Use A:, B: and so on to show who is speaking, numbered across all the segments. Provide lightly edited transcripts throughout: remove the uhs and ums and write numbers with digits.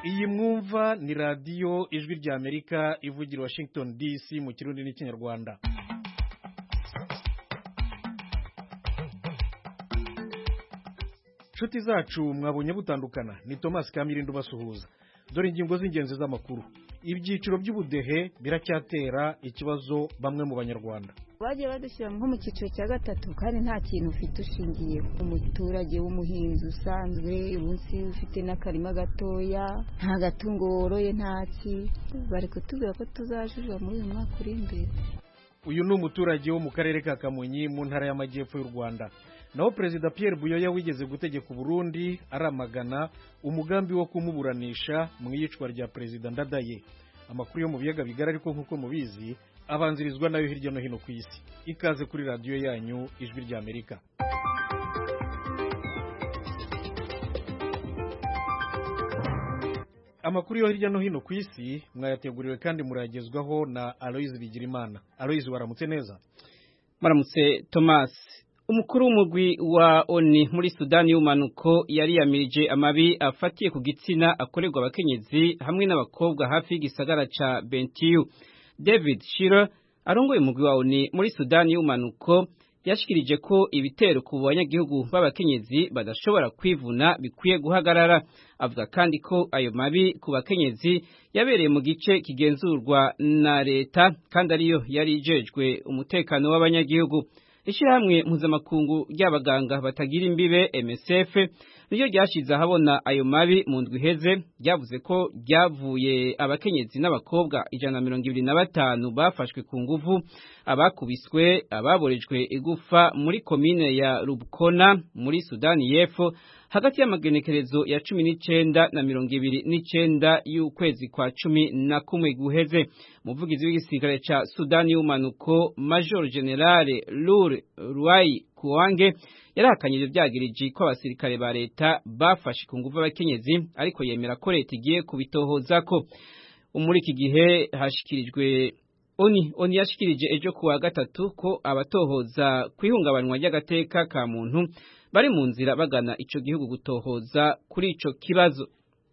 A: iyi mwumva ni radiyo ijwi rya Amerika ivugira Washington DC mu Kirundi n'Ikinyarwanda. Nshuti zacu mwabonye butandukana, ni Thomas Kamirindo basuhuza. Dore ingingo z'ingenzi z'amakuru. Ibyiciro by'ubudehe biracyatera ikibazo bamwe mu Banyarwanda.
B: Bagiye badushyira nko mu cyiciro cya gatatu kandi nta kintu ufite ushingiye. Umuturage w'umuhinzi usanzwe ubunsi ufite n'akarima gatoya, nta gatungo woroye ntaki, bari kutubwira ko tuzajurira muri uyu mwaka uri imbere.
A: Uyu ni umuturage wo mu karere ka Kamonyi mu ntara y'Amajyepfo y'u Rwanda. Naho Perezida Pierre Buyoya wigeze gutegeka Burundi aramagana umugambi wo kumuburanisha mu iyicwa rya Perezida Ndadaye. Amakuru yo mu biyaga bigara ariko nkuko mubizi abanzirizwa nayo hirya no hino ku isi. Ikaze kuri radio yanyu ijwi rya Amerika. Amakuru yo hirya no hino ku isi mwayateguriwe kandi muragezwaho na Aloise Bigirimana. Aloise, waramutse neza?
C: Maramutse Thomas. Umukuru w'umugwi wa ONU muri Sudani y'umanuko yari yamirije amabi afatiye ku gitsina akorerwa abakenyezi hamwe n'abakobwa hafi y'igisagara ca Bentiu. David Shira arongoye umugwi wa ONU muri Sudani y'umanuko yashikirije ko ibitero ku banyagihugu b'abakenyezi badashobora kwivuna bikwiye guhagarara. Avuga kandi ko ayo mabi ku bakenyezi yabereye mu gice kigenzurwa na leta kandi ariyo yari ijejwe umutekano w'abanyagihugu. Ishirahamwe mpuzamakungu ry'abaganga batagira imbibe MSF niyo ryashize ahabona ayo mabi mu ndwi iheze, ryavuze ko ryavuye abakenyezi n'abakobwa 125 bafashwe ku nguvu, abakubiswe, ababorejwe igufa muri komine ya Rubkona muri Sudani y'Epfo hagati y'amagenekerezo ya 19 na 29 y'ukwezi kwa 11 guheze. Umuvugizi w'igisirikare ca Sudani y'umanuko Major General Lure Ruai Kuwange yarahakanye ibyo byagirije ko abasirikare ba leta bafashe ku nguvu abakenyezi, ariko yemera ko leta igiye kubitohozako. Muri iki gihe hashikirijwe ONU yashikirije ejo kuwa gatatu ko abatohoza kwihungabanywa ry'agateka ka muntu bari mu nzira bagana ico gihugu gutohoza kuri ico kibazo.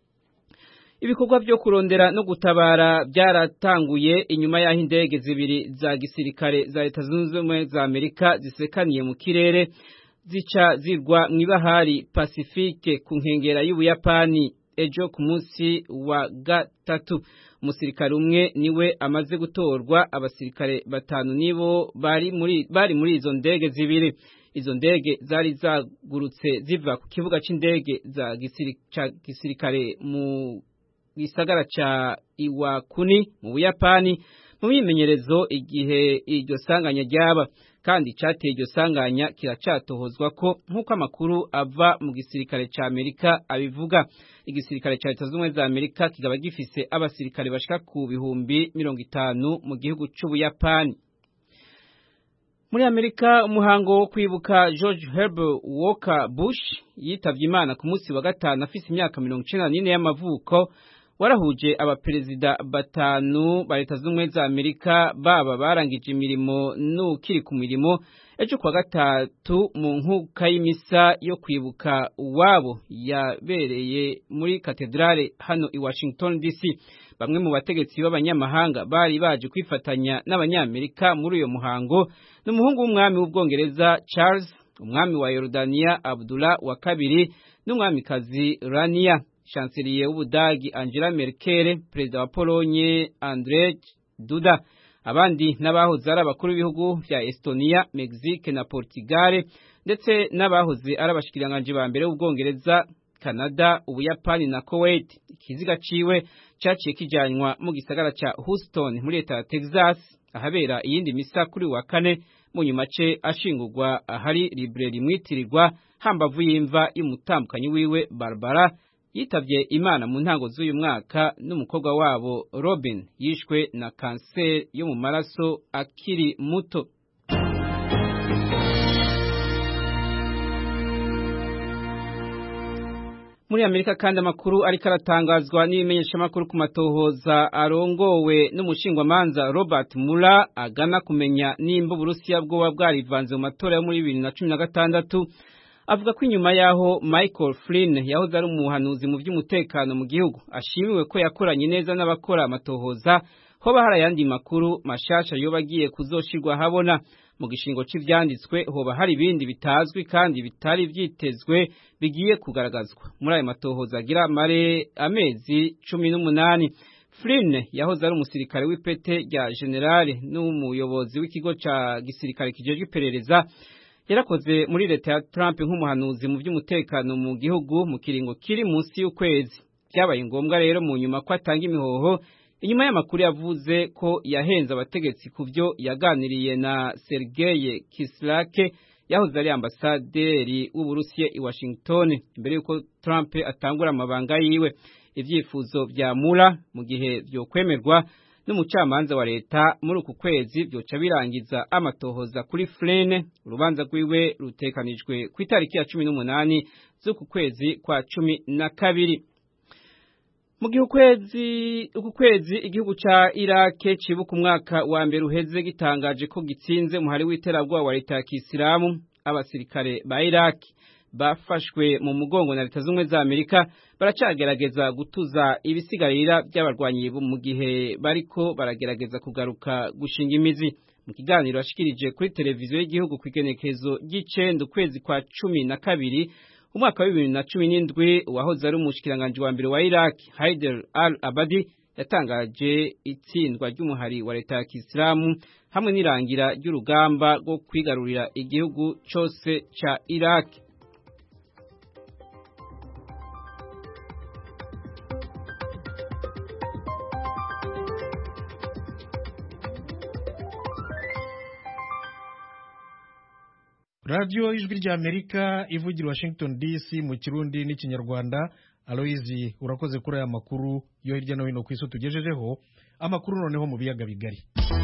C: Ibikorwa byo kurondera no gutabara byaratanguye inyuma y'aho indege zibiri za gisirikare za Leta Zunze Ubumwe za Amerika zisekaniye mu kirere zica zirwa mw'ibahari Pacifique ku nkengera y'Ubuyapani ejo ku munsi wa gatatu. Umusirikare umwe niwe amaze gutorwa, abasirikare batanu nibo bari muri izo ndege zibiri. Izo ndege zari zagurutse ziva ku kibuga c'indege za gisirikare mu gisagara ca Iwakuni mu Buyapani mu myimenyerezo igihe iryo sanganya ryaba, kandi cateye iryo sanganya kiracatohozwa ko nk'uko amakuru ava mu gisirikare ca Amerika abivuga. Igisirikare ca Leta Zunze Ubumwe za Amerika kigaba gifise abasirikare bashika ku bihumbi 50 mu gihugu c'Ubuyapani. Muri Amerika, umuhango wo kwibuka George Herbert Walker Bush yitavye Imana ku munsi wa gatanu afise imyaka 94 y'amavuko warahuje abaperezida batanu ba Leta Zunze Ubumwe za Amerika baba barangije imirimo n'ukiri ku mirimo ejo kwa gatatu mu nkuka y'imisa yo kwibuka uwabo yabereye muri katedrale hano i Washington DC. Bamwe mu bategetsi b'abanyamahanga bari baje kwifatanya n'abanyamerika muri uyo muhango n'umuhungu w'umwami w'Ubwongereza Charles, umwami wa Yordania Abdullah wa kabiri n'umwamikazi Rania, chancelier w'Ubudagi Angela Merkel, perezida wa Polonye Andrzej Duda. Abandi n'abahoze ari abakuru b'ibihugu vya Estonia, Mexique na Portugal, ndetse n'abahoze ari abashikiranganje ba mbere w'Ubwongereza, Canada, Ubuyapani na Kuwait. Ikiziga ciwe caciye kijanywa mu gisagara ca Houston muri leta ya Texas, ahabera iyindi misa kuri wa kane, mu nyuma ce ashingurwa ahari librairie mwitirirwa hambavu y'imva y'umutambukanyi wiwe Barbara yitavye Imana mu ntango z'uyu mwaka, n'umukobwa wabo Robin yishwe na kanseri yo mu maraso akiri muto. Muri Amerika kandi amakuru ariko aratangazwa n'ibimenyeshamakuru ku matohoza arongowe n'umushingwamanza Robert Mueller agana kumenya nimba Uburusiya bwoba bwarivanze mu matora yo muri 2016 avuga ko inyuma yaho Michael Flynn yahoze ari umuhanuzi mu by'umutekano mu gihugu ashimiwe ko yakoranye neza n'abakora amatohoza hoba hari ayandi makuru mashasha yoba agiye kuzoshirwa habona mu gishingo cy'ivyanditswe hoba hari ibindi bitazwi kandi bitari vyitezwe bigiye kugaragazwa muri ayo matohoza agira amezi 18. Flynn yahoze ari umusirikare w'ipete rya generale n'umuyobozi w'ikigo ca gisirikare kijejwe iperereza yarakoze muri leta ya Trump nk'umuhanuzi mu by'umutekano mu gihugu mu kiringo kiri munsi y'ukwezi. Byabaye ngombwa rero mu nyuma ko atanga imihoho inyuma y'amakuru yavuze ko yahenze abategetsi ku byo yaganiriye na Sergei Kislyak yahoze ari ambasaderi w'Uburusiya i Washington imbere yuko Trump atangura amabanga yiwe. Ivyifuzo vya Mueller mu gihe byo kwemerwa n'umucamanza wa leta muri uku kwezi byoca birangiza amatohoza kuri Flynn. Urubanza rwiwe rutekanijwe ku itariki ya 18 z'uku kwezi kwa 12. Mu gihe uku kwezi igihugu ca Iraq cibuka umwaka wa mbere uheze gitangaje ko gitsinze umuhari w'iterabwoba wa leta ya Kisilamu. Abasirikare ba Iraq bafashwe mu mugongo na leta z'umwe za Amerika baracagerageza gutuza ibisigarira by'abarwanyi mu gihe bariko baragerageza kugaruka gushinga imizi. Mu kiganiro ashikirije kuri televiziyo y'igihugu ku igenekezo ry'icenda ukwezi kwa 12 umwaka wa 2017 wahoze ari umushikiranganje wa mbere wa Iraq Haider al-Abadi yatangaje itsindwa ry'umuhari wa leta ya Kisilamu hamwe n'irangira ry'urugamba rwo kwigarurira igihugu cyose ca Iraq.
A: Radio Ijwi rya Amerika ivugira Washington DC mu Kirundi n'ikinyarwanda. Aloizi urakoze kuri aya makuru yo hirya no hino ku isi tugejejeho. Amakuru noneho mu biyaga bigari.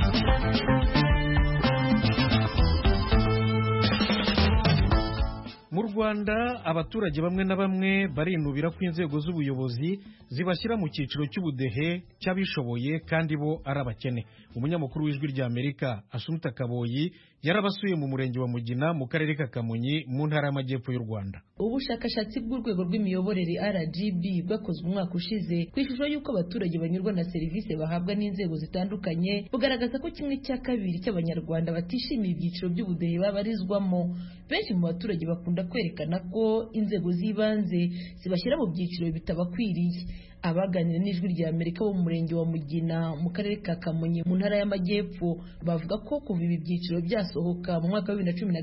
A: Mu Rwanda abaturage bamwe na bamwe barinubira ko inzego z'ubuyobozi zibashyira mu cyiciro cy'ubudehe cy'abishoboye kandi bo ari abakene. Umunyamakuru w'Ijwi rya Amerika Asumta Kaboyi yarabasuye mu murenge wa Mugina mu karere ka Kamonyi mu ntara y'Amajyepfo y'u Rwanda.
D: Ubushakashatsi bw'urwego rw'imiyoborere RGB bwakozwe umwaka ushize ku ishusho y'uko abaturage banyurwa na serivisi bahabwa n'inzego zitandukanye bugaragaza ko 1/2 cy'abanyarwanda batishimiye ibyiciro by'ubudehe babarizwamo. Benshi mu baturage bakunda kwerekana ko inzego z'ibanze zibashyira mu byiciro bitabakwiriye. Abaganira n'Ijwi rya Amerika bo mu murenge wa Mugina mu karere ka Kamonyi mu ntara y'Amajyepfo bavuga ko kuva ibi byiciro byasohoka mu mwaka wa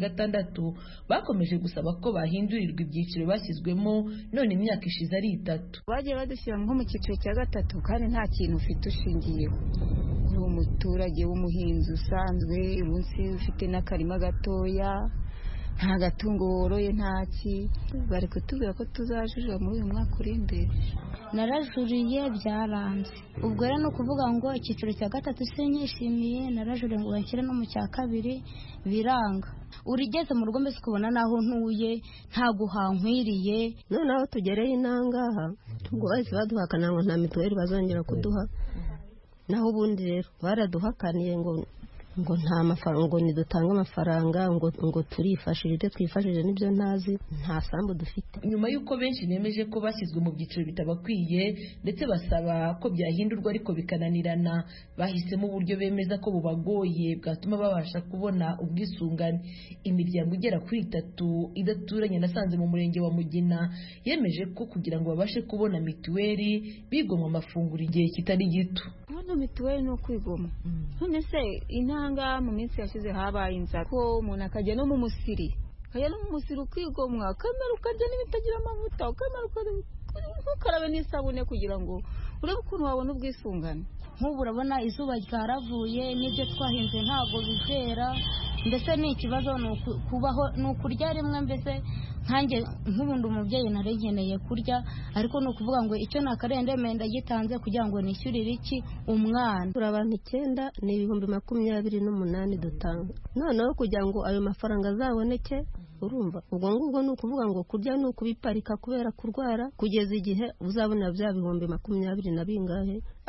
D: 2016 bakomeje gusaba ko bahindurirwa ibyiciro bashyizwemo none imyaka ishize ari 3.
B: Bagiye badushyira nko mu cyiciro cya 3 kandi nta kintu ufite ushingiyeho. Uri umuturage w'umuhinzi usanzwe umunsi ufite n'akarima gatoya nta gatungo woroye ntaki. Bari kutubwira ko tuzajurira muri uyu mwaka uri imbere.
E: Narajuriye byaranze. Ubwo rero no kuvuga ngo icyiciro cya 3 sinyishimiye, narajuriye ngo banshyire no mu cya 2 biranga. Urigeze mu rugo mbese kubona naho ntuye nta guhankwiriye.
F: None aho tugereye inangaha ubwo bahise baduhakana ngo nta mituweli bazongera kuduha. Naho ubundi rero baraduhakaniye ngo nta mafaranga, ngo nidutanga amafaranga, ngo turifashije twifashije n'ibyo ntazi, nta sambu dufite.
D: Nyuma yuko benshi nemeje ko bashyizwe mu byiciro bitabakwiye ndetse basaba ko byahindurwa ariko bikananirana, bahisemo uburyo bemeza ko bubagoye bwatuma babasha kubona ubwisungane. Imiryango igera kuri 3 idaturanye nasanze mu murenge wa Mugina yemeje ko kugira ngo babashe kubona mituweli bigomwa amafunguro igihe kitari gito.
B: Hano mituweli no kwigoma. None se intanga mu minsi yashize habaye inzara ko umuntu akajya no mu musiri. Kaya no mu musiri kwigomwa kamera ukajya n'ibitagira amavuta ukamera ukarabe n'isabune kugira ngo urebe ukuntu wabona ubwisungane.
E: Nk'ubu urabona izuba ryaravuye n'ibyo twahinze ntago bizera, mbese ni ikibazo kubaho n'ukurya rimwe, mbese nkanjye nk'ubundi umubyeyi narengeneye kurya ariko no kuvuga ngo icyo nakarende menda gitanze kugira ngo nishyurire iki umwana.
F: Abantu 9 ni 28,000 dutanga. Noneho kugira ngo ayo mafaranga azaboneke urumva ubwo ngubwo no kuvuga ngo kurya no kubiparika kubera kurwara kugeza igihe uzabona bya 20,000 na bingahe.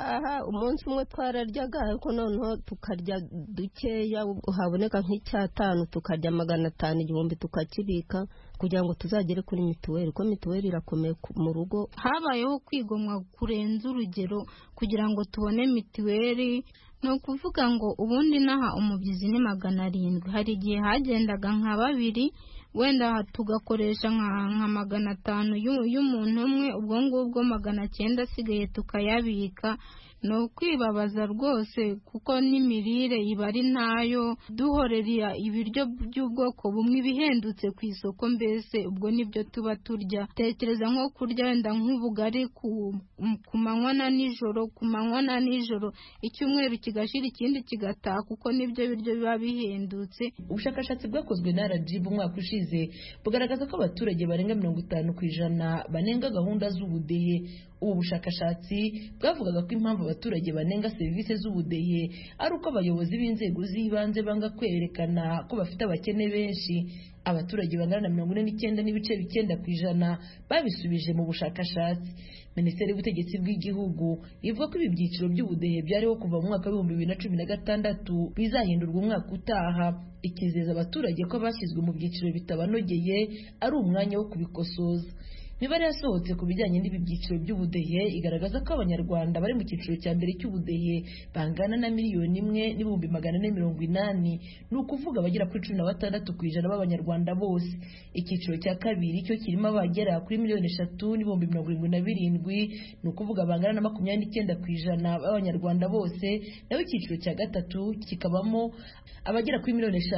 F: aha umunsi umwe twararyaga ariko noneho tukarya dukeya haboneka nk'icyatanu tukarya 500 igihumbi tukakibika kugira ngo tuzagere kuri mituweli ko mituweli irakomeye mu rugo.
E: Habayeho kwigomwa kurenza urugero kugira ngo tubone mituweli. No kuvuga ngo ubundi naha umubyizi ni 700, hari igihe hagendaga nka 2 wenda tugakoresha nka 500 y'umuntu umwe, ubwo ngubwo 900 asigaye tukayabika. No kwibabaza rwose kuko n'imirire iba ari ntayo, duhorera ibiryo by'ubwoko bumwe bihendutse ku isoko, mbese ubwo nibyo tuba turya. Tekereza nko kurya wenda nk'ubugari ku manywa na nijoro, icyumweru kigashira ikindi kigataha kuko nibyo biryo biba bihendutse.
D: Ubushakashatsi bwakozwe na RGB umwaka ushize bugaragaza ko abaturage barenga 50% banenga gahunda z'ubudehe. Ubu bushakashatsi bwavugaga ko impamvu abaturage banenga serivisi z'ubudehe ari uko abayobozi b'inzego z'ibanze banga kwerekana ko bafite abakene benshi. Abaturage bangana na 49.9% babisubije mu bushakashatsi. Minisiteri y'Ubutegetsi bw'Igihugu ivuga ko ibi byiciro by'ubudehe byariho kuva mu mwaka wa 2016 bizahindurwa umwaka utaha, ikizeza abaturage ko bashyizwe mu byiciro bitabanogeye ari umwanya wo kubikosoza. Imibare yasohotse ku bijyanye n'ibi byiciro by'ubudehe igaragaza ko abanyarwanda bari mu cyiciro cya mbere cy'ubudehe bangana na 1,480,000, ni ukuvuga abagera kuri 16% b'abanyarwanda bose. Icyiciro cya kabiri cyo kirimo abagera kuri 3,377,000, ni ukuvuga bangana na 29% b'abanyarwanda bose. Naho icyiciro cya gatatu kikabamo abagera kuri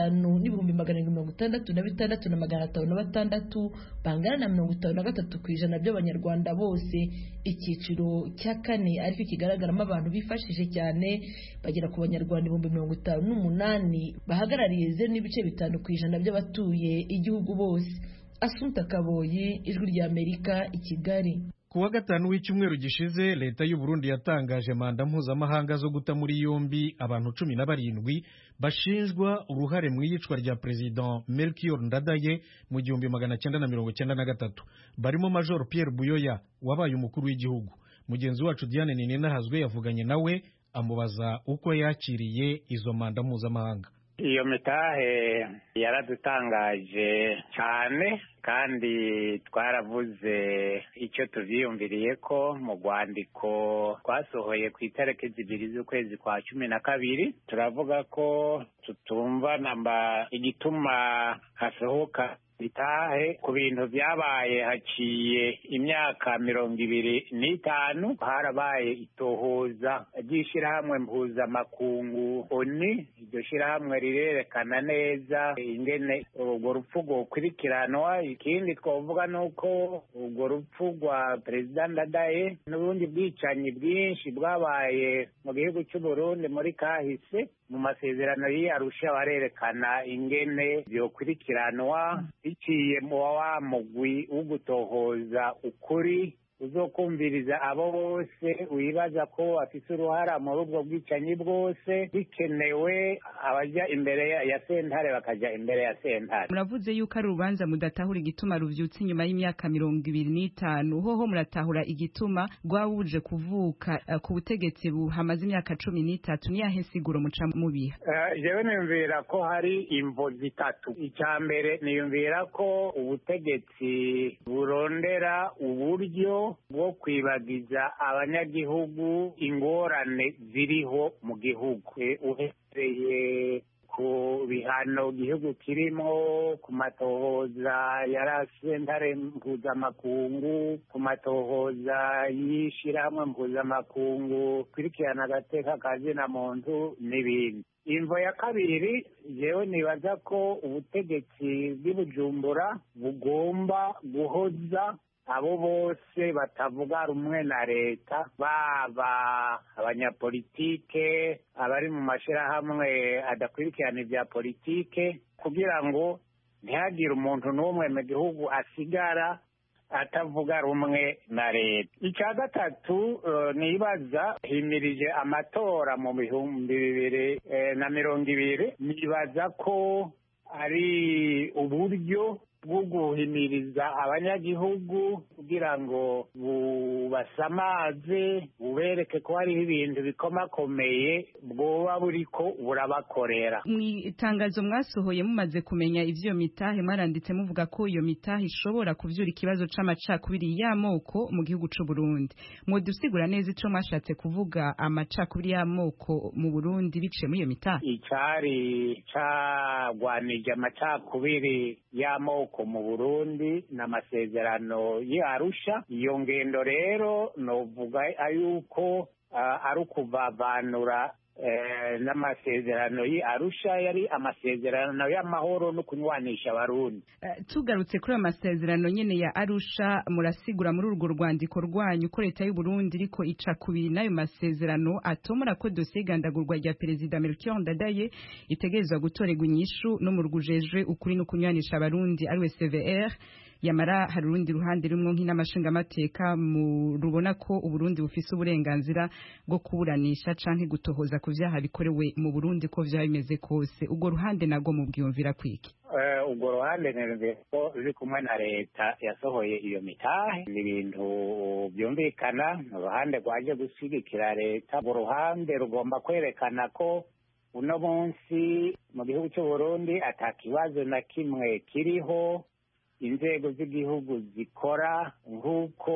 D: 5,566,556 bangana na 53% by'abanyarwanda bose. Icyiciro cya kane ariko kigaragaramo abantu bifashije cyane bagera ku banyarwanda 58,000 bahagarariye 0.5% by'abatuye igihugu bose. Assunta Kaboyi, Ijwi ry'Amerika, i Kigali.
A: Kuwa gatanu w'icyumweru gishize leta y'u Burundi yatangaje manda mpuzamahanga zo guta muri yombi abantu 17 bashinjwa uruhare mu iyicwa rya President Melchior Ndadaye mu 1993, barimo Major Pierre Buyoya wabaye umukuru w'igihugu. Mugenzi wacu Diane Ninahazwe yavuganye nawe amubaza uko yakiriye izo manda mpuzamahanga.
G: Iyo mitahe yaradutangaje cyane kandi twaravuze icyo tuvyiyumviriye ko mu rwandiko twasohoye ku itariki 2 z'ukwezi kwa 12. Turavuga ko tutumva namba igituma hasohoka bitahe ku bintu byabaye haciye imyaka 25. Harabaye itohoza ry'ishirahamwe mpuzamakungu ONU. Iryo shirahamwe rirerekana neza ingene urwo rupfu rwokurikiranwa. Ikindi twavuga nuko urwo rupfu rwa Perezida Ndadaye n'ubundi bwicanyi bwinshi bwabaye mu gihugu cy'u Burundi muri kahise mu masezerano y'Arusha barerekana ingene byokurikiranwa biciye mu wa mugwi w'ugutohoza ukuri uzokumviriza abo bose wibaza ko afise uruhara muri ubwo bwicanyi bwose, bikenewe abaja imbere ya sentare bakaja imbere ya sentare.
H: Muravuze yuko ari urubanza mudatahura igituma ruvyutse inyuma y'imyaka 25, hoho muratahura igituma rwabuje kuvuka ku butegetsi buhamaze imyaka 13. Niyahe nsiguro muca mubiha?
G: Jewe niyumvira ko hari imvo zitatu. Icya mbere niyumvira ko ubutegetsi burondera uburyo bwo kwibagiza abanyagihugu ingorane ziriho mu gihugu, uhereye ku bihano igihugu kirimo, ku matohoza yarasentare mpuzamakungu, ku matohoza y'ishirahamwe mpuzamakungu kwirikirana agateka kazina muntu n'ibindi. Imvo ya kabiri, jewe nibaza ko ubutegetsi bw'Ibujumbura bugomba guhoza abo bose batavuga rumwe na leta, baba abanyapolitike, abari mu mashirahamwe adakurikirana ibya politike, kugira ngo ntihagire umuntu n'umwe mu gihugu asigara atavuga rumwe na leta. Icya gatatu, nibaza himirije amatora mu 2020, nibaza ko ari uburyo bwo guhimiriza abanyagihugu kugira ngo bubasamaze bubereke ko hariho ibintu bikomakomeye bwoba buriko burabakorera.
H: Mu itangazo mwasohoye mumaze kumenya ivyo mitahe mwaranditse muvuga ko iyo mitahe ishobora kuvyura ikibazo c'amacakubiri y'amoko mu gihugu c'u Burundi. Mwodusigura neza ico mwashatse kuvuga amacakubiri y'amoko mu Burundi biciye muri iyo mitahe?
G: Icari cagwanije amacakubiri y'amoko mu Burundi n'amasezerano y'Arusha. Iyo ngendo rero novuga yuko ari ukuvavanura n'amasezerano y'Arusha yari amasezerano y'amahoro no kunywanisha abarundi.
H: Tugarutse kuri amasezerano nyene ya Arusha, murasigura muri urwo rwandiko rwanyu ko leta y'u Burundi iriko ica kubiri n'ayo masezerano atomora ko dosiye igandagurwa rya perezida Melchior Ndadaye itegerezwa gutorerwa inyishu no mu rwujejwe ukuri no kunywanisha abarundi ariwe CVR. Yamara hari urundi ruhande rumwe nk'inamashinga amateka rubona ko Uburundi bufise uburenganzira bwo kuburanisha canke gutohoza ku vyaha bikorewe mu Burundi ko vya bimeze kose. Ubwo ruhande nago mubwiyumvira kwiki?
G: Ubwo ruhande nereze ko ruri kumwe na leta yasohoye iyo mitahe, ni ibintu byumvikana. Uruhande rwaje gushigikira leta, ubwo ruhande rugomba kwerekana ko uno munsi mu gihugu cy'u Burundi atakibazo na kimwe kiriho, inzego z'igihugu zikora nk'uko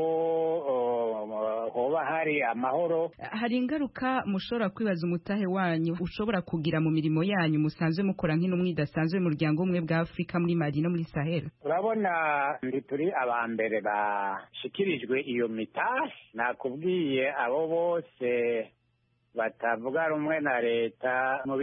G: hoba hari amahoro.
H: Hari ingaruka mushobora kwibaza umutahe wanyu ushobora kugira mu mirimo yanyu musanzwe mukora nk'intumwa idasanzwe mu muryango umwe bwa Afrika muri Mali no muri Sahel?
G: Urabona turi abambere bashikirijwe iyo mitahe. Nakubwiye abo bose batavuga rumwe na leta mu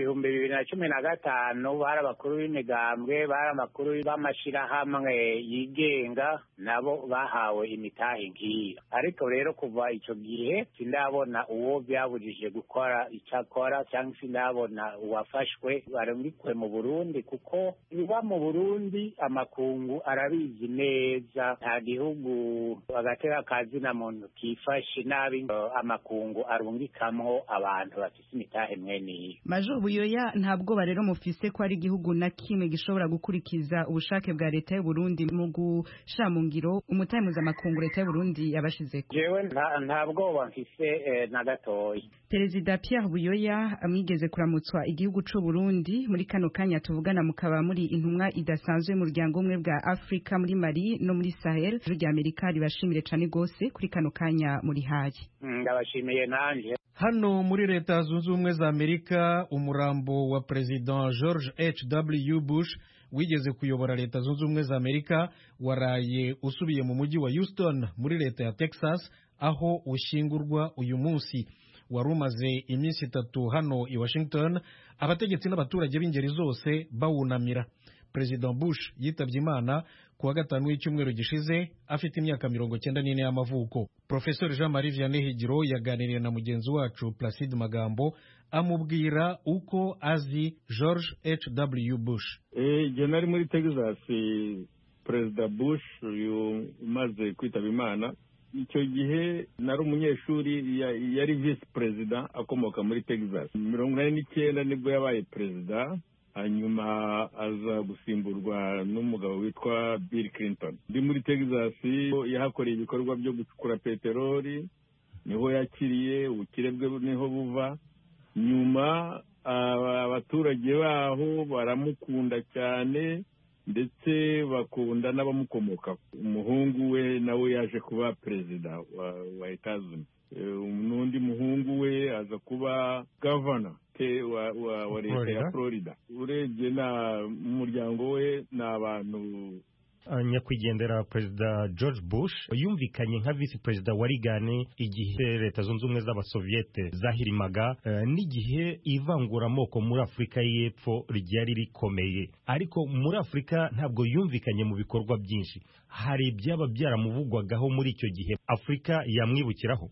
G: 2015 bari abakuru b'imigambwe, bari abakuru b'amashirahamwe yigenga, nabo bahawe imitahe nk'iyo. Ariko rero kuva ico gihe sindabona uwo byabujije gukora icakora, cyangwa sindabona uwafashwe barungikwe mu Burundi, kuko biba mu Burundi amakungu arabizi neza. Nta gihugu agatera kazi na muntu kifashe nabi amakungu arungikamwo abantu bafise imitahe mwene iyo.
H: Major Buyoya, ntabwo rero mufise ko ari igihugu na kimwe gishobora gukurikiza ubushake bwa leta y'u Burundi mu gushira mu ngiro umutahe mpuzamakungu leta y'u Burundi yabashizeko?
G: Jewe ntabwo mfise na gatoya.
H: Perezida Pierre Buyoya amwigeze kuramutswa igihugu c'u Burundi. Muri kano kanya tuvugana mukaba muri intumwa idasanzwe mu muryango umwe bwa Afrika muri Mali no muri Sahel. Rya Amerika ribashimire cane gose kuri kano kanya muri haye.
G: Ndabashimiye nanje.
A: Hano muri Leta Zunze Ubumwe za Amerika, umurambo wa President George H.W. Bush wigeze kuyobora Leta Zunze Ubumwe za Amerika waraye usubiye mu mujyi wa Houston muri leta ya Texas, aho ushingurwa uyu munsi. Wari umaze iminsi 3 hano i Washington, abategetsi n'abaturage b'ingeri zose bawunamira. President Bush yitabye Imana kuwa gatanu w'icyumweru gishize afite imyaka 94 y'amavuko. Professor Jean-Marie Vianney Higiro yaganiriye na mugenzi wacu Placide Magambo amubwira uko azi George H.W. Bush.
I: Nari muri Texas, President Bush uyu umaze kwitaba Imana. Icyo gihe nari umunyeshuri, yari vice president akomoka muri Texas. 1989 nibwo yabaye president, hanyuma aza gusimburwa n'umugabo witwa Bill Clinton. Ndi muri Texas, yahakoreye ibikorwa byo gucukura peteroli, niho yakiriye, ubukire bwe niho buva. Nyuma abaturage baho baramukunda cyane, ndetse bakunda n'abamukomoka. Umuhungu we nawe yaje kuba perezida wa Etazuni. N'undi muhungu we aza kuba governor wa leta ya Florida. Urebye na umuryango we n'abantu.
J: Nyakwigendera Perezida George Bush yumvikanye nka vice perezida wa Reagan igihe Leta Zunze Ubumwe z'Abasoviete zahirimaga, n'igihe ivanguramoko muri Afurika y'Epfo ryari rikomeye. Ariko muri Afurika ntabwo yumvikanye mu bikorwa byinshi. Hari ibyaba byaramuvugwagaho muri icyo gihe Afurika yamwibukiraho?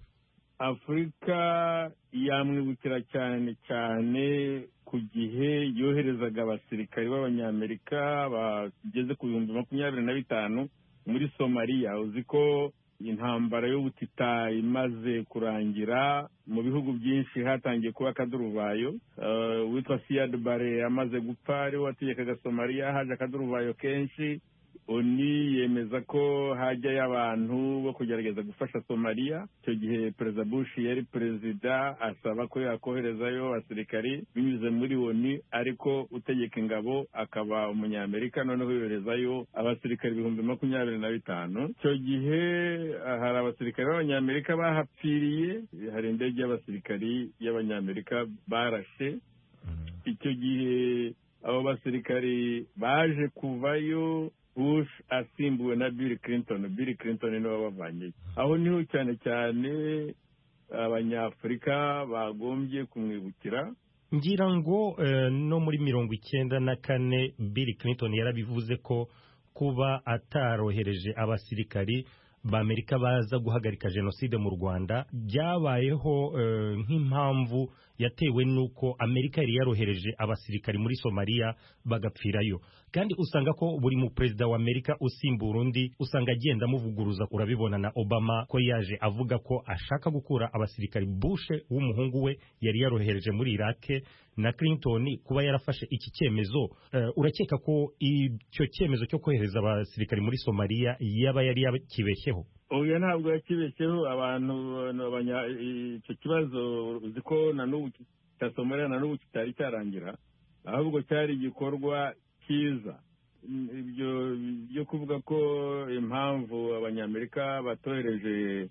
I: Afurika yamwibukira cyane cyane ku gihe yoherezaga abasirikari b'Abanyamerika bageze ku 25,000 muri Somalia. Uzi ko intambara y'ubutita imaze kurangira, mu bihugu byinshi hatangiye kuba akaduruvayo. Witwa Siad Barre amaze gupfa, ari wategekaga Somalia, haje akaduruvayo kenshi. oni yemeza ko hajyayo abantu bo kugerageza gufasha Somalia. Icyo gihe perezida Bush yari perezida, asaba ko yakoherezayo abasirikari binyuze muri oni, ariko utegeka ingabo akaba umunyamerika, noneho yoherezayo abasirikari 25,000. icyo gihe hari abasirikari b'abanyamerika bahapfiriye, hari indege y'abasirikari y'abanyamerika barashe. Icyo gihe abo basirikari baje kuvayo, Bush asimbuwe na Bill Clinton. Bill Clinton niwe wabavanye. Aho niho cyane cyane abanyafurika bagombye kumwibukira.
J: Ngira ngo no muri 1994 Bill Clinton yarabivuze ko kuba atarohereje abasirikari b'Amerika baza guhagarika jenoside mu Rwanda byabayeho nk'impamvu yatewe nuko Amerika yari yarohereje abasirikari muri Somalia bagapfirayo. Kandi usanga ko buri mu president wa Amerika usimbura undi usanga agenda muvuguruza. Urabibona na Obama ko yaje avuga ko ashaka gukura abasirikari. Bush w'umuhungu we yari yarohereje muri Iraq, na Clinton kuba yarafashe iki cyemezo. Urakeka ko icyo cyemezo cyo kohereza abasirikari muri Somalia yaba yari yakibeshyeho?
I: Oya, ntabwo yakibeshyeho. Abantu icyo kibazo uzi ko na n'ubu cya Somalia na n'ubu kitari cyarangira, ahubwo cyari igikorwa cyiza. Ibyo byo kuvuga ko impamvu abanyamerika batohereje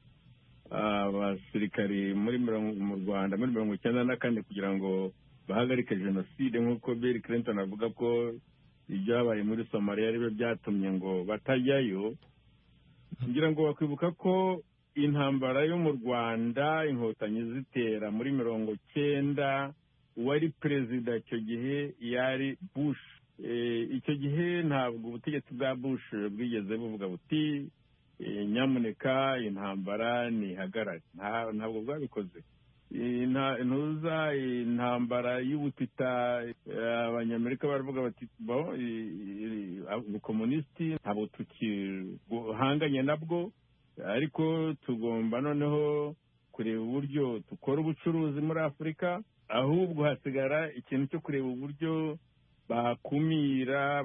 I: abasirikari mu Rwanda muri 1994 kugira ngo bahagarike jenoside, nk'uko Bill Clinton avuga ko ibyabaye muri Somalia ari byo byatumye ngo batajyayo. Ngira ngo bakwibuka ko intambara yo mu Rwanda inkotanyi zitera muri 1990, uwari perezida icyo gihe yari Bush. Icyo gihe ntabwo ubutegetsi bwa Bush bwigeze buvuga buti nyamuneka intambara ntihagarare. Ntabwo bwabikoze. Intambara y'ubutita, abanyamerika baravuga bati ubukomunisiti ntabwo tukihanganye nabwo, ariko tugomba noneho kureba uburyo dukora ubucuruzi muri Afurika. Ahubwo hasigara ikintu cyo kureba uburyo bakumira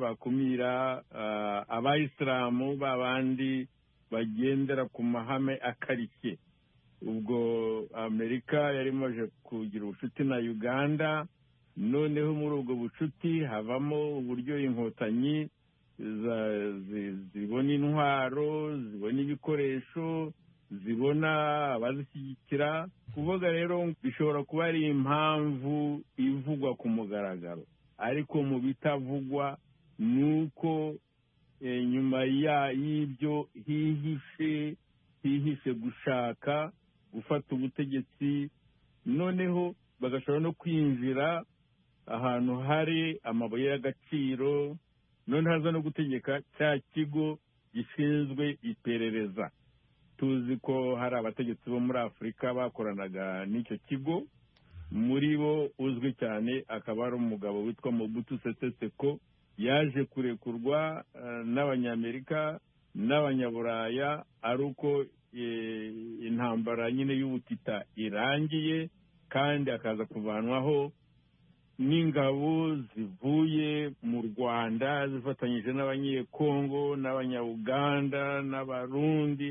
I: abayisilamu babandi bagendera ku mahame akarishye. Ubwo Amerika yari imaze kugira ubucuti na Uganda, noneho muri ubwo bucuti havamo uburyo inkotanyi zibona intwaro, zibona ibikoresho, zibona abazishyigikira. Kuvuga rero bishobora kuba ari impamvu ivugwa ku mugaragaro, ariko mu bitavugwa nuko nyuma y'ibyo hihishe gushaka gufata ubutegetsi, noneho bagashobora no kwinjira ahantu hari amabuye y'agaciro, none haza no gutegeka cya kigo gishinzwe iperereza. Tuzi ko hari abategetsi bo muri Afurika bakoranaga n'icyo kigo, muri bo uzwi cyane akaba ari umugabo witwa Mobutu Sese Seko, yaje kurekurwa n'abanyamerika n'abanyaburaya ari uko intambara nyine y'ubutita irangiye, kandi akaza kuvanwaho n'ingabo zivuye mu Rwanda zifatanyije n'abanyekongo n'abanyauganda n'abarundi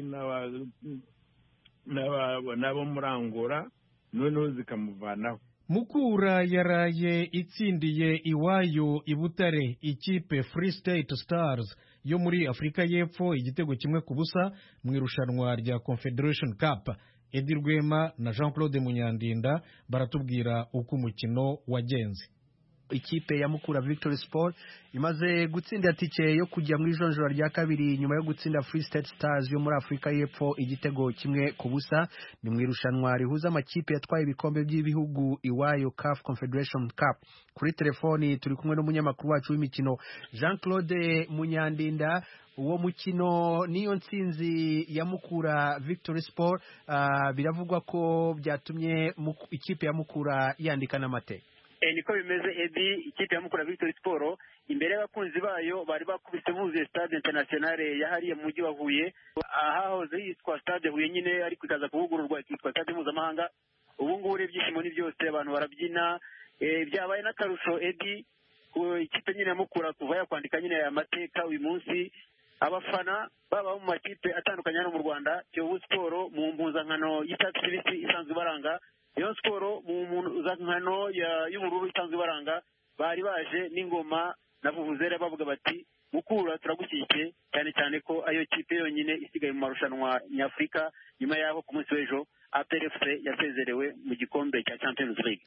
I: n'abo muri Angola, noneho zikamuvanaho.
A: Mukura yaraye itsindiye iwayo i Butare ikipe Free State Stars yo muri Afurika y'Epfo 1-0 mu irushanwa rya Confederation Cup. Edi Rwema na Jean-Claude Munyandinda baratubwira uko umukino wagenze.
K: Ikipe ya Mukura Victory Sport imaze gutsinda tike yo kujya mu ijonjora rya kabiri nyuma yo gutsinda Free State Stars yo muri Afurika y'Epfo 1-0. Ni mu irushanwa rihuza amakipe yatwaye ibikombe by'ibihugu iwayo CAF Confederation Cup. Kuri telefoni turi kumwe n'umunyamakuru wacu w'imikino Jean-Claude Munyandinda. Uwo mukino niyo ntsinzi ya Mukura Victory Sport, biravugwa ko byatumye ikipe ya Mukura yandika n'amateka.
L: Niko bimeze Edi. Ikipe ya Mukura Victory Sport imbere y'abakunzi bayo bari bakubise buzuye Stade Internationale yahariye mu mujyi wa Huye, ahahoze yitwa Stade Huye nyine, ariko ikaza kuvugururwa ikitwa Stade Mpuzamahanga. Ubu ngubu ibyishimo ni byose, abantu barabyina, byabaye n'akarusho Edi. Ikipe nyine ya Mukura kuva yakwandika nyine aya mateka uyu munsi, abafana baba mu makipe atandukanye hano mu Rwanda, Kiyovu Sport mu mpuzankano y'icyatsi kibisi isanzwe ibaranga, Rayon Sport mu mpuzankano y'ubururu isanzwe ibaranga, bari baje n'ingoma na vuvuzera bavuga bati Mukura turagushyigikiye, cyane cyane ko ayo kipe yonyine isigaye mu marushanwa nyafurika nyuma yaho ku munsi w'ejo APRFC yasezerewe mu gikombe cya Champions League.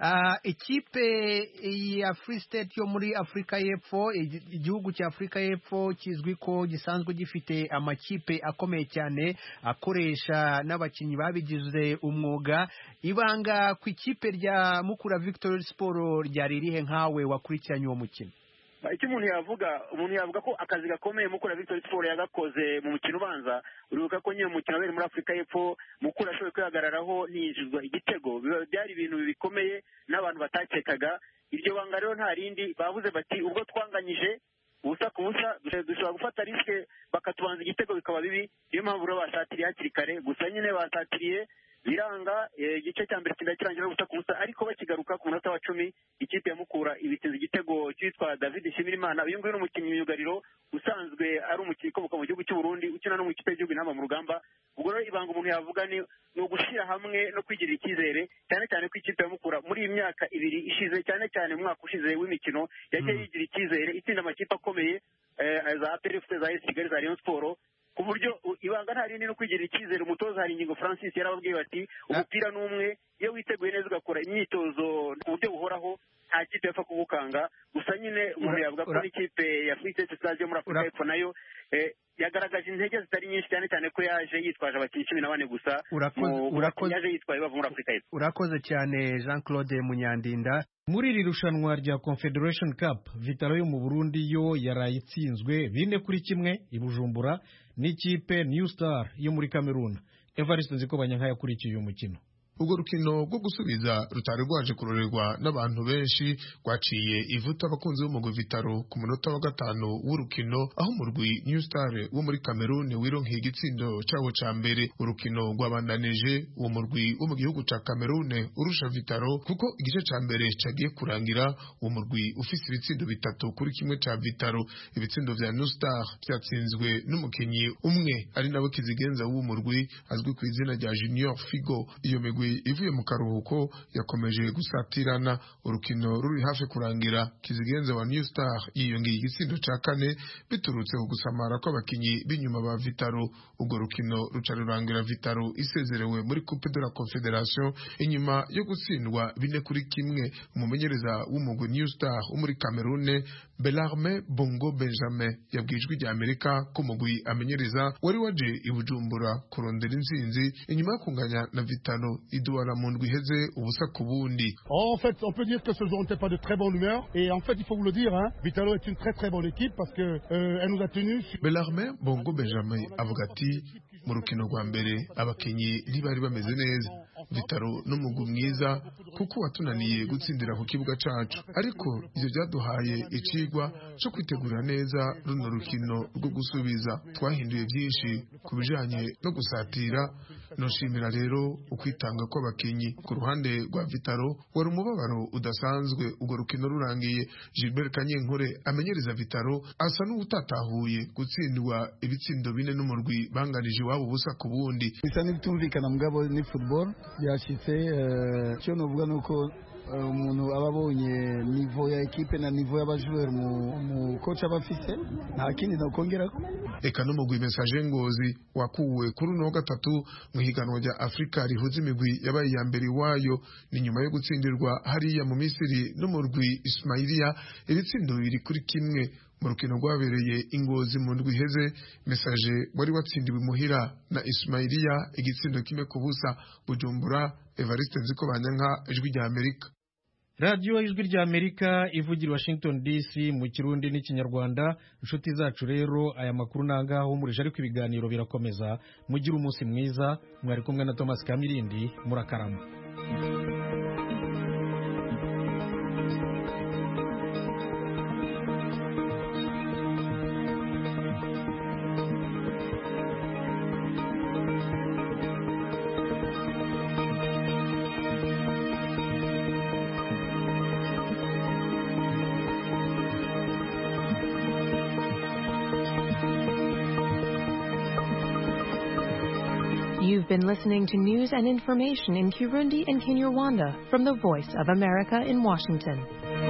K: Ikipe ya Free State yo muri Afurika y'Epfo, igihugu cya Afurika y'Epfo kizwi ko gisanzwe gifite amakipe akomeye cyane akoresha n'abakinnyi babigize umwuga. Ibanga ku ikipe rya Mukura Victory Sport ryari rihe nkawe wakurikiranye uwo mukino?
L: Icyo umuntu yavuga ko akazi gakomeye Mukura Victory Sport yagakoze mu mukino ubanza. Uribuka ko nyine umukino wari muri Afurika y'Epfo Mukura ashoboye kwihagararaho ntiyinjizwa igitego, byari ibintu bikomeye n'abantu batakekaga. Iryo banga rero nta rindi, bavuze bati ubwo twanganyije ubusa ku busa dushobora gufata riske bakatubanza igitego bikaba bibi, niyo mpamvu rero basatiriye hakiri kare. Gusa nyine basatiriye biranga, igice cya mbere kirangira ubusa ku busa, ariko bakigaruka ku munota wa 10 ikipe ya Mukura ibitsinze igitego cyitwa David Shimirimana. Uyu nguyu ni umukinnyi myugariro usanzwe ari umukinnyi ukomoka mu gihugu cy'u Burundi ukina no mu ikipe y'igihugu Intamba mu Rugamba. Ubwo rero ibanga umuntu yavuga ni ugushyira hamwe no kwigirira icyizere, cyane cyane ko ikipe ya Mukura muri iyi myaka 2 ishize, cyane cyane mu mwaka ushize w'imikino yagiye yigira icyizere itsinda amakipe akomeye za APRFC, za AS Kigali, za Rayon Sport, ku buryo ibanga nta rindi no kwigirira icyizere. Umutoza Haringingo Francis yarababwiye bati umupira n'umwe, iyo witeguye neza ugakora imyitozo ku buryo buhoraho nta kipe yapfa kugukanga. Gusa nyine umuntu yavuga ko n'ikipe ya Free State Stars yo muri Afurika y'Epfo nayo yagaragaje intege zitari nyinshi, cyane cyane ko yaje yitwaje abakinnyi 14 gusa, yaje yitwaye bava muri Afurika y'Epfo.
K: Urakoze cyane Jean Claude Munyandinda.
A: Muri iri rushanwa rya Confederation Cup, Vitalo yo mu Burundi yo yaraye itsinzwe 4-1 i Bujumbura n'ikipe New Star yo muri Cameroon. Evariste Nzikobanya yakurikiye uyu mukino.
M: Ubwo rukino rwo gusubiza rutari rwaje kurorerwa n'abantu benshi rwaciye ivuta abakunzi b'umugwi Vitalo ku munota wa 5 w'urukino, aho umurwi New Star wo muri Cameroon wironkeye igitsindo cyawo ca mbere. Urukino rwabandanije uwo murwi wo mu gihugu ca Cameroon urusha Vitalo, kuko igice ca mbere cagiye kurangira uwo murwi ufise ibitsindo 3-1 ca Vitalo. Ibitsindo vya New Star byatsinzwe n'umukinyi umwe ari nawe kizigenza w'uwo murwi azwi ku izina rya Junior Figo. Iyo migwi ivuye mu karuhuko yakomeje gusatirana. Urukino ruri hafi kurangira, kizigenza wa New Star yiyongeye igitsindo ca 4 biturutse ku gusamara kw'abakinyi b'inyuma ba Vitalo. Ubwo rukino ruca rurangira Vitalo isezerewe muri Coupe de la Confederation inyuma yo gutsindwa 4-1. Umumenyereza w'umugwi New Star wo muri Cameroon, Bellarme Bongo Benjamin, yabwijwe rya Amerika ko umugwi amenyereza wari waje i Bujumbura kurondera intsinzi inyuma yo kunganya na Vitalo idouala mu ndwi iheze ubusa ku bundi.
N: En fait, on peut dire que ce jour n'était pas de très bonne humeur, et en fait, il faut vous le dire, hein, Vitalo est une très très bonne équipe parce que elle nous a tenus.
M: Bellarme Bongo Benjamin avuga ati mu rukino rwa mbere abakinyi ntibari bameze neza. Vitalo n'umugwi mwiza kuko watunaniye gutsindira ku kibuga cacu, ariko ivyo byaduhaye icigwa cyo kwitegura neza runo rukino rwo gusubiza. Twahinduye byinshi ku bijanye no gusatira. Noshimira rero ukwitanga kw'abakinyi. Ku ruhande rwa Vitalo wari umubabaro udasanzwe ubwo rukino rurangiye. Gilbert Kanyenkore amenyereza Vitalo asa n'utatahuye gutsindwa ibitsindo 4 n'umurwi banganije iwabo ubusa ku bundi.
O: Bisa n'ibitumvikana mugabo ni football byashitse. Cyo novuga nuko umuntu ababonye nivo ya ekipe na nivo y'abajoueur mu coach abafise, nta kindi nakongera ko.
M: Eka n'umugwi Message Ngozi wakuwe kuri uno wa 3 mu higanwa rya Afrika rihuza imigwi yabaye ya mbere wayo, ni nyuma yo gutsindirwa hariya mu Misiri n'umurwi Ismailia ibitsindo 2-1 mu rukino rwabereye Ingozi mu ndwi iheze. Message wari watsindiwe muhira na Ismailia igitsindo 1-0. Bujumbura, Evariste Nzikobanya, Ijwi rya Amerika.
A: Radio Ijwi rya Amerika ivugira Washington DC mu Kirundi n'Ikinyarwanda. Inshuti zacu rero aya makuru nangaho muri ariko ibiganiro birakomeza. Mugira umunsi mwiza. Mwari kumwe na Thomas Kamirindi. Murakarama.
P: You've been listening to news and information in Kirundi and Kinyarwanda from the Voice of America in Washington.